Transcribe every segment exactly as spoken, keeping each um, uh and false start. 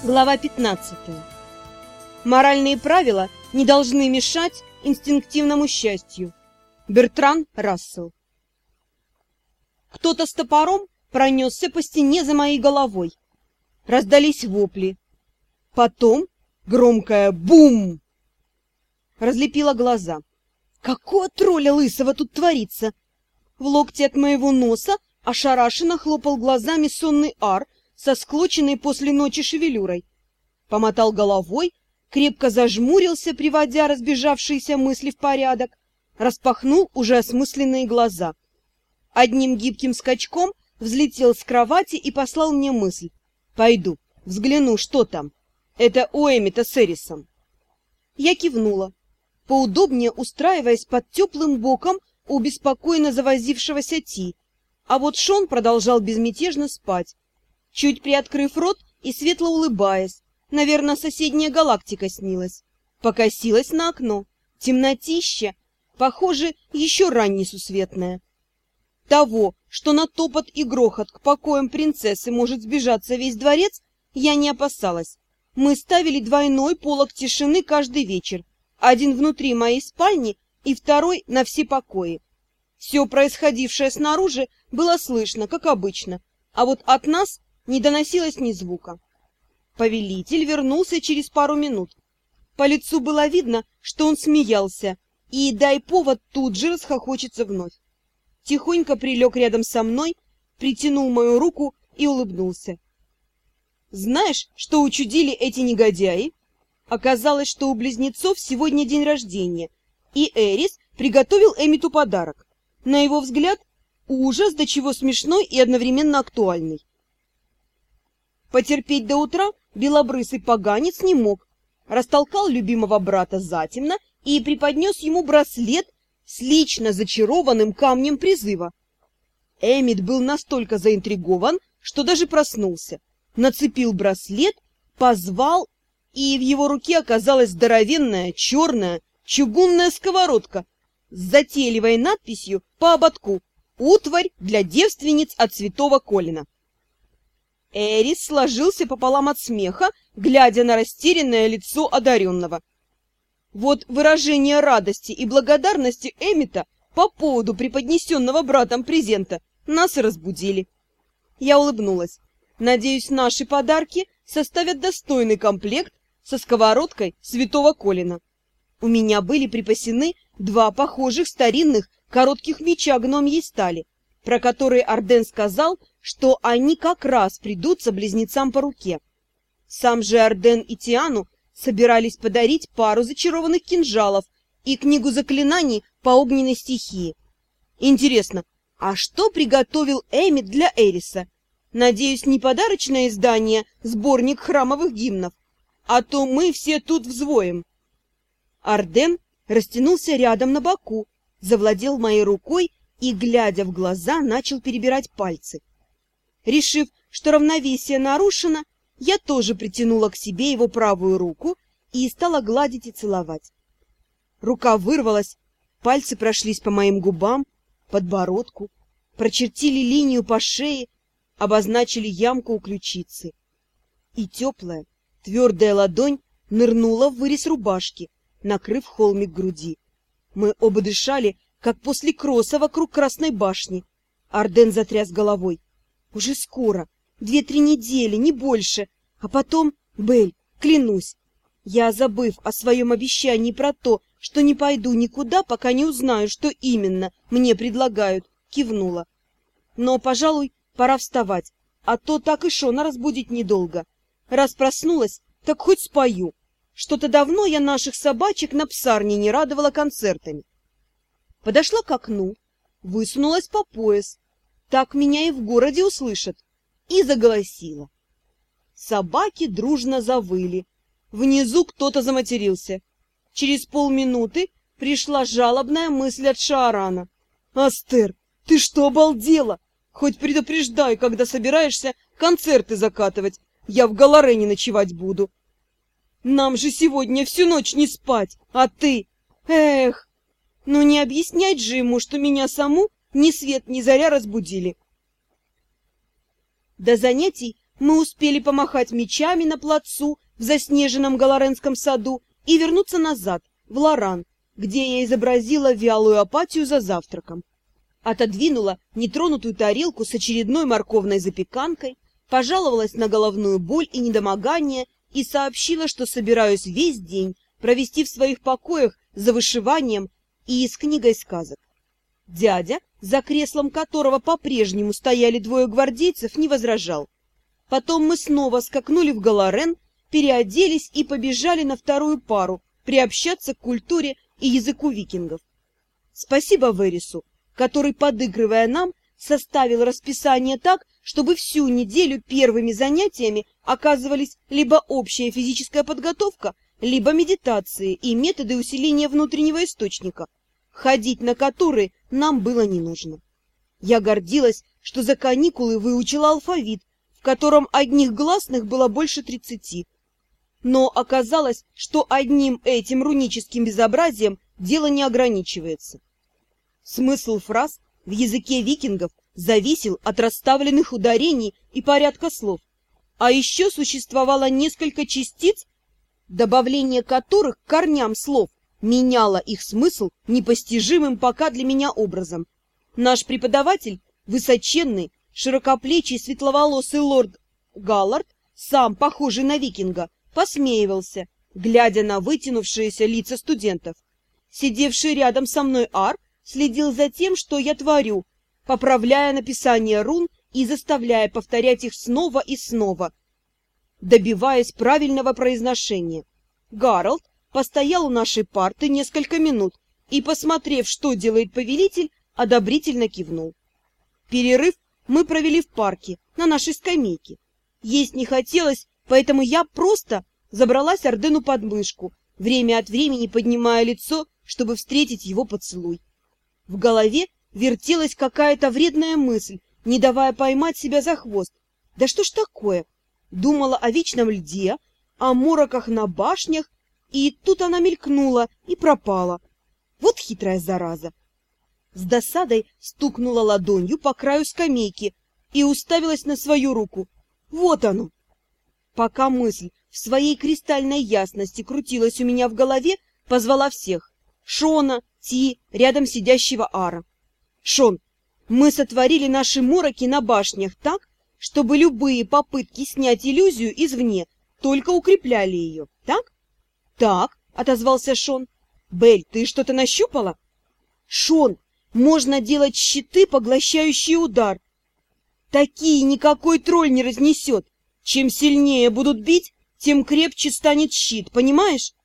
Глава пятнадцатая. Моральные правила не должны мешать инстинктивному счастью. Бертран Рассел. Кто-то с топором пронесся по стене за моей головой. Раздались вопли. Потом громкое «бум!» разлепило глаза. Какого тролля лысого тут творится? В локте от моего носа ошарашенно хлопал глазами сонный Ар со склоченной после ночи шевелюрой. Помотал головой, крепко зажмурился, приводя разбежавшиеся мысли в порядок, распахнул уже осмысленные глаза. Одним гибким скачком взлетел с кровати и послал мне мысль. «Пойду, взгляну, что там. Это у Эмита с Эрисом». Я кивнула, поудобнее устраиваясь под теплым боком у беспокойно завозившегося Ти, а вот Шон продолжал безмятежно спать, чуть приоткрыв рот и светло улыбаясь. Наверное, соседняя галактика снилась. Покосилась на окно. Темнотища, похоже, еще рань несусветная. Того, что на топот и грохот к покоям принцессы может сбежаться весь дворец, я не опасалась. Мы ставили двойной полог тишины каждый вечер. Один внутри моей спальни и второй на все покои. Все происходившее снаружи было слышно, как обычно, а вот от нас не доносилось ни звука. Повелитель вернулся через пару минут. По лицу было видно, что он смеялся, и, дай повод, тут же расхохочется вновь. Тихонько прилег рядом со мной, притянул мою руку и улыбнулся. Знаешь, что учудили эти негодяи? Оказалось, что у близнецов сегодня день рождения, и Эрис приготовил Эмиту подарок. На его взгляд, ужас, до чего смешной и одновременно актуальный. Потерпеть до утра белобрысый поганец не мог. Растолкал любимого брата затемно и преподнес ему браслет с лично зачарованным камнем призыва. Эмит был настолько заинтригован, что даже проснулся. Нацепил браслет, позвал, и в его руке оказалась здоровенная черная чугунная сковородка с затейливой надписью по ободку «Утварь для девственниц от святого Колина». Эрис сложился пополам от смеха, глядя на растерянное лицо одаренного. Вот выражение радости и благодарности Эмита по поводу преподнесенного братом презента нас и разбудили. Я улыбнулась. Надеюсь, наши подарки составят достойный комплект со сковородкой святого Колина. У меня были припасены два похожих старинных коротких меча гномьей стали, про которые Арден сказал, что они как раз придутся близнецам по руке. Сам же Арден и Тиану собирались подарить пару зачарованных кинжалов и книгу заклинаний по огненной стихии. Интересно, а что приготовил Эмит для Эриса? Надеюсь, не подарочное издание «Сборник храмовых гимнов», а то мы все тут взвоем. Арден растянулся рядом на боку, завладел моей рукой и, глядя в глаза, начал перебирать пальцы. Решив, что равновесие нарушено, я тоже притянула к себе его правую руку и стала гладить и целовать. Рука вырвалась, пальцы прошлись по моим губам, подбородку, прочертили линию по шее, обозначили ямку у ключицы. И теплая, твердая ладонь нырнула в вырез рубашки, накрыв холмик груди. Мы оба дышали, как после кросса вокруг Красной башни. Арден затряс головой. Уже скоро, две-три недели, не больше. А потом, Бель, клянусь, я, забыв о своем обещании про то, что не пойду никуда, пока не узнаю, что именно мне предлагают, кивнула. Но, пожалуй, пора вставать, а то так и Шона разбудить недолго. Раз проснулась, так хоть спою. Что-то давно я наших собачек на псарне не радовала концертами. Подошла к окну, высунулась по пояс. Так меня и в городе услышат. И заголосила. Собаки дружно завыли. Внизу кто-то заматерился. Через полминуты пришла жалобная мысль от Шаарана. «Астер, ты что, обалдела? Хоть предупреждай, когда собираешься концерты закатывать. Я в Галарене ночевать буду. Нам же сегодня всю ночь не спать, а ты... Эх, ну не объяснять же ему, что меня саму ни свет ни заря разбудили». До занятий мы успели помахать мечами на плацу в заснеженном Галаренском саду и вернуться назад, в Лоран, где я изобразила вялую апатию за завтраком. Отодвинула нетронутую тарелку с очередной морковной запеканкой, пожаловалась на головную боль и недомогание и сообщила, что собираюсь весь день провести в своих покоях за вышиванием и с книгой сказок. Дядя, за креслом которого по-прежнему стояли двое гвардейцев, не возражал. Потом мы снова скакнули в Галарен, переоделись и побежали на вторую пару приобщаться к культуре и языку викингов. Спасибо Верису, который, подыгрывая нам, составил расписание так, чтобы всю неделю первыми занятиями оказывались либо общая физическая подготовка, либо медитации и методы усиления внутреннего источника, ходить на которые нам было не нужно. Я гордилась, что за каникулы выучила алфавит, в котором одних гласных было больше тридцати. Но оказалось, что одним этим руническим безобразием дело не ограничивается. Смысл фраз в языке викингов зависел от расставленных ударений и порядка слов, а еще существовало несколько частиц, добавление которых к корням слов меняло их смысл непостижимым пока для меня образом. Наш преподаватель, высоченный, широкоплечий, светловолосый лорд Галлард, сам похожий на викинга, посмеивался, глядя на вытянувшиеся лица студентов. Сидевший рядом со мной Ар следил за тем, что я творю, поправляя написание рун и заставляя повторять их снова и снова, добиваясь правильного произношения. Гарольд постоял у нашей парты несколько минут и, посмотрев, что делает повелитель, одобрительно кивнул. Перерыв мы провели в парке, на нашей скамейке. Есть не хотелось, поэтому я просто забралась Ардену под мышку, время от времени поднимая лицо, чтобы встретить его поцелуй. В голове вертелась какая-то вредная мысль, не давая поймать себя за хвост. Да что ж такое? Думала о вечном льде, о мороках на башнях, и тут она мелькнула и пропала. Вот хитрая зараза! С досадой стукнула ладонью по краю скамейки и уставилась на свою руку. Вот оно! Пока мысль в своей кристальной ясности крутилась у меня в голове, позвала всех. Шона, Ти, рядом сидящего Ара. Шон, мы сотворили наши мороки на башнях так, чтобы любые попытки снять иллюзию извне только укрепляли ее, так? Так, отозвался Шон. Бель, ты что-то нащупала? Шон, можно делать щиты, поглощающие удар. Такие никакой тролль не разнесет. Чем сильнее будут бить, тем крепче станет щит, понимаешь?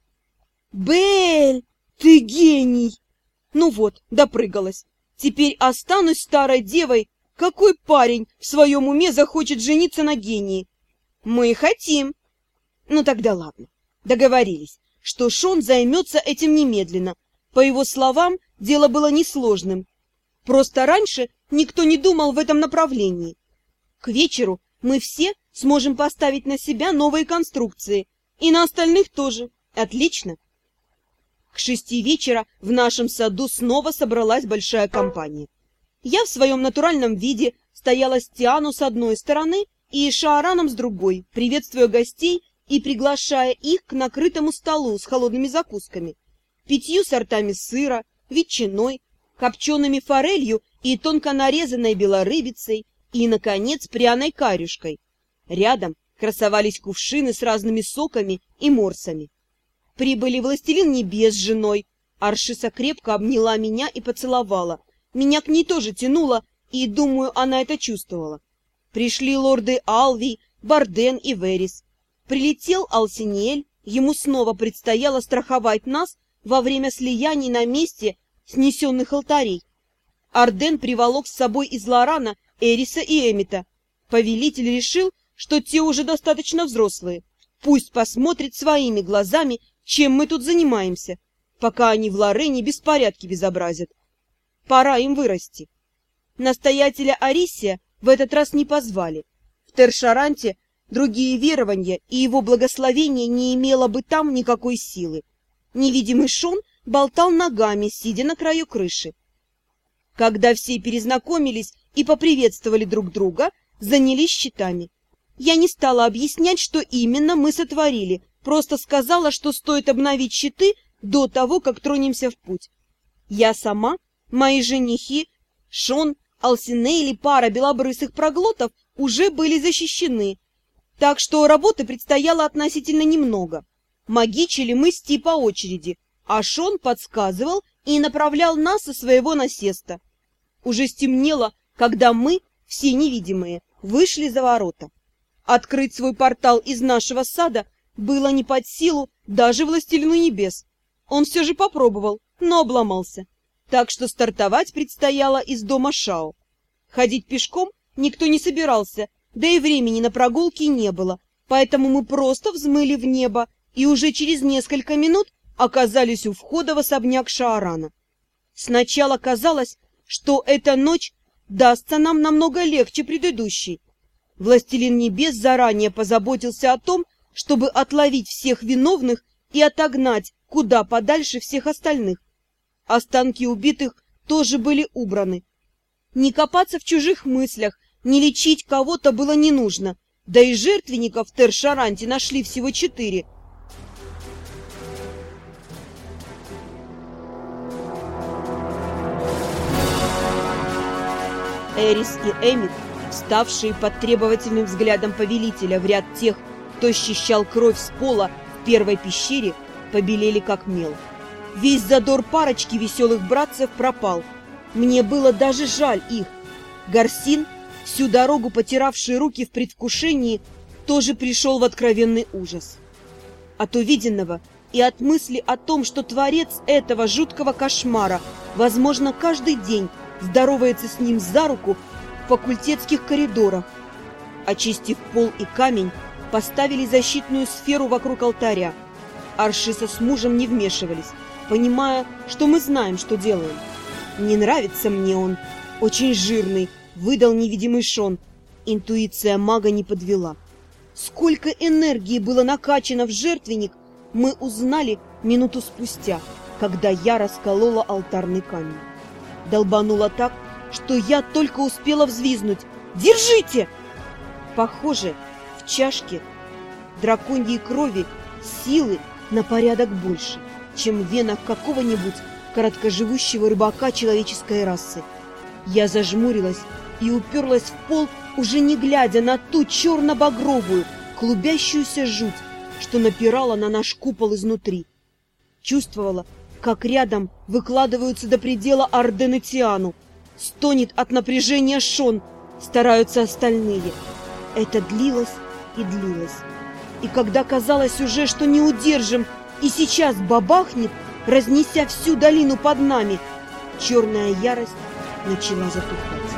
Бель, ты гений! Ну вот, допрыгалась. Теперь останусь старой девой. Какой парень в своем уме захочет жениться на гении? Мы хотим. Ну тогда ладно. Договорились, что Шон займется этим немедленно. По его словам, дело было несложным. Просто раньше никто не думал в этом направлении. К вечеру мы все сможем поставить на себя новые конструкции. И на остальных тоже. Отлично. К шести вечера в нашем саду снова собралась большая компания. Я в своем натуральном виде стояла с Тиану с одной стороны и Шаараном с другой, приветствуя гостей и приглашая их к накрытому столу с холодными закусками, пятью сортами сыра, ветчиной, копчеными форелью и тонко нарезанной белорыбицей и, наконец, пряной карюшкой. Рядом красовались кувшины с разными соками и морсами. Прибыли властелин небес с женой. Аршиса крепко обняла меня и поцеловала. Меня к ней тоже тянуло, и, думаю, она это чувствовала. Пришли лорды Алвий, Барден и Верис. Прилетел Алсиниэль, ему снова предстояло страховать нас во время слияний на месте снесенных алтарей. Арден приволок с собой из Лорана Эриса и Эмита. Повелитель решил, что те уже достаточно взрослые. Пусть посмотрит своими глазами, чем мы тут занимаемся, пока они в Лорене беспорядки безобразят. Пора им вырасти. Настоятеля Арисия в этот раз не позвали. В Тершаранте другие верования, и его благословение не имело бы там никакой силы. Невидимый Шон болтал ногами, сидя на краю крыши. Когда все перезнакомились и поприветствовали друг друга, занялись щитами. Я не стала объяснять, что именно мы сотворили, просто сказала, что стоит обновить щиты до того, как тронемся в путь. Я сама, мои женихи, Шон, Алсинейль и пара белобрысых проглотов уже были защищены, так что работы предстояло относительно немного. Магичили мы с Ти по очереди, а Шон подсказывал и направлял нас со своего насеста. Уже стемнело, когда мы, все невидимые, вышли за ворота. Открыть свой портал из нашего сада было не под силу даже Властелину Небес. Он все же попробовал, но обломался. Так что стартовать предстояло из дома Шао. Ходить пешком никто не собирался, да и времени на прогулки не было, поэтому мы просто взмыли в небо и уже через несколько минут оказались у входа в особняк Шаарана. Сначала казалось, что эта ночь дастся нам намного легче предыдущей. Властелин Небес заранее позаботился о том, чтобы отловить всех виновных и отогнать куда подальше всех остальных. Останки убитых тоже были убраны. Не копаться в чужих мыслях, не лечить кого-то было не нужно, да и жертвенников в Тер-Шаранте нашли всего четыре. Эрис и Эмит, вставшие под требовательным взглядом повелителя в ряд тех, кто счищал кровь с пола в первой пещере, побелели как мел. Весь задор парочки веселых братцев пропал. Мне было даже жаль их. Гарсин, всю дорогу потиравший руки в предвкушении, тоже пришел в откровенный ужас. От увиденного и от мысли о том, что творец этого жуткого кошмара, возможно, каждый день здоровается с ним за руку в факультетских коридорах. Очистив пол и камень, поставили защитную сферу вокруг алтаря. Аршиса с мужем не вмешивались, понимая, что мы знаем, что делаем. Не нравится мне он, очень жирный, выдал невидимый Шон. Интуиция мага не подвела. Сколько энергии было накачано в жертвенник, мы узнали минуту спустя, когда я расколола алтарный камень. Долбанула так, что я только успела взвизнуть. «Держите!» Похоже, в чашке драконьей крови силы на порядок больше, чем в венах какого-нибудь короткоживущего рыбака человеческой расы. Я зажмурилась и уперлась в пол, уже не глядя на ту черно-багровую, клубящуюся жуть, что напирала на наш купол изнутри. Чувствовала, как рядом выкладываются до предела Арден и Тиану. Стонет от напряжения Шон, стараются остальные. Это длилось и длилось. И когда казалось уже, что не удержим, и сейчас бабахнет, разнеся всю долину под нами, черная ярость начала затухать.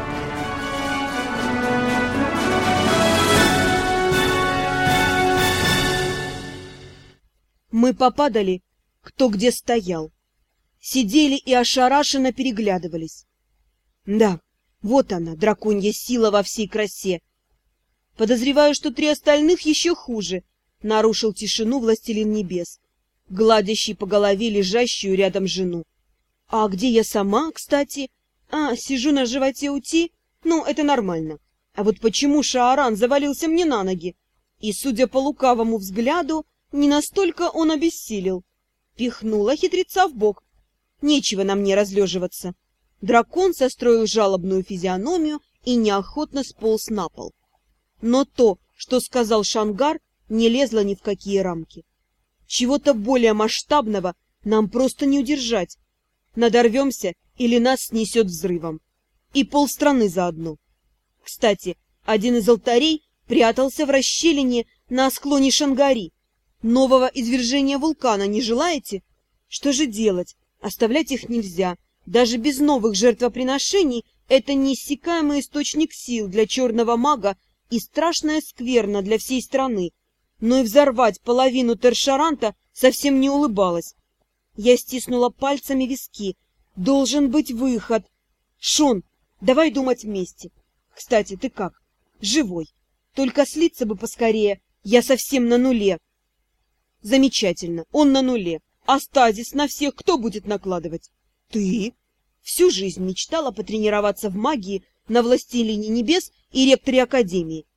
Мы попадали, кто где стоял. Сидели и ошарашенно переглядывались. Да, вот она, драконья сила во всей красе. Подозреваю, что три остальных еще хуже, нарушил тишину Властелин Небес, гладящий по голове лежащую рядом жену. А где я сама, кстати? А, сижу на животе у Ти? Ну, это нормально. А вот почему Шааран завалился мне на ноги? И, судя по лукавому взгляду, не настолько он обессилел. Пихнула хитреца в бок. Нечего на мне разлеживаться. Дракон состроил жалобную физиономию и неохотно сполз на пол. Но то, что сказал Шангар, не лезло ни в какие рамки. Чего-то более масштабного нам просто не удержать. Надорвемся или нас снесет взрывом. И полстраны заодно. Кстати, один из алтарей прятался в расщелине на склоне Шангари. Нового извержения вулкана не желаете? Что же делать? Оставлять их нельзя. Даже без новых жертвоприношений это неиссякаемый источник сил для черного мага и страшная скверна для всей страны. Но и взорвать половину Тер-Шаранта совсем не улыбалась. Я стиснула пальцами виски. Должен быть выход. Шон, давай думать вместе. Кстати, ты как? Живой. Только слиться бы поскорее. Я совсем на нуле. Замечательно, он на нуле. А стазис на всех кто будет накладывать? Ты? Всю жизнь мечтала потренироваться в магии на Властелине Небес и ректоре Академии.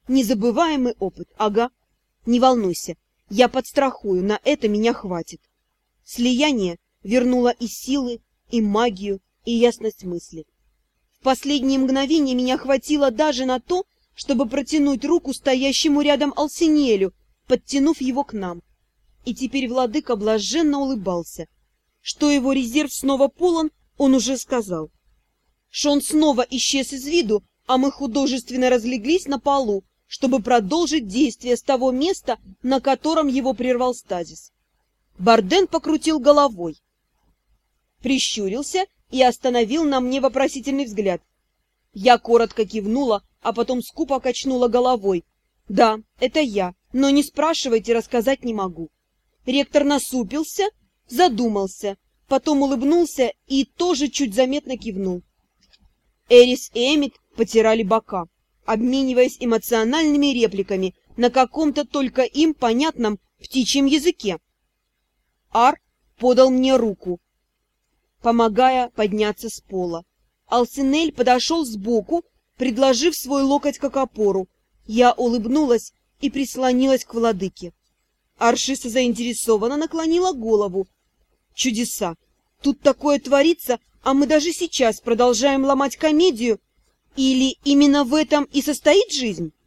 Незабываемый опыт, ага. Не волнуйся, я подстрахую, на это меня хватит. Слияние вернуло и силы, и магию, и ясность мысли. В последние мгновения меня хватило даже на то, чтобы протянуть руку стоящему рядом Алсинелю, подтянув его к нам. И теперь владыка блаженно улыбался. Что его резерв снова полон, он уже сказал. Шон снова исчез из виду, а мы художественно разлеглись на полу, чтобы продолжить действие с того места, на котором его прервал стазис. Барден покрутил головой, прищурился и остановил на мне вопросительный взгляд. Я коротко кивнула, а потом скупо качнула головой. Да, это я, но не спрашивайте, рассказать не могу. Ректор насупился, задумался, потом улыбнулся и тоже чуть заметно кивнул. Эрис и Эмит потирали бока, обмениваясь эмоциональными репликами на каком-то только им понятном птичьем языке. Ар подал мне руку, помогая подняться с пола. Алсинель подошел сбоку, предложив свой локоть как опору. Я улыбнулась и прислонилась к владыке. Аршиса заинтересованно наклонила голову. Чудеса! Тут такое творится, а мы даже сейчас продолжаем ломать комедию? Или именно в этом и состоит жизнь?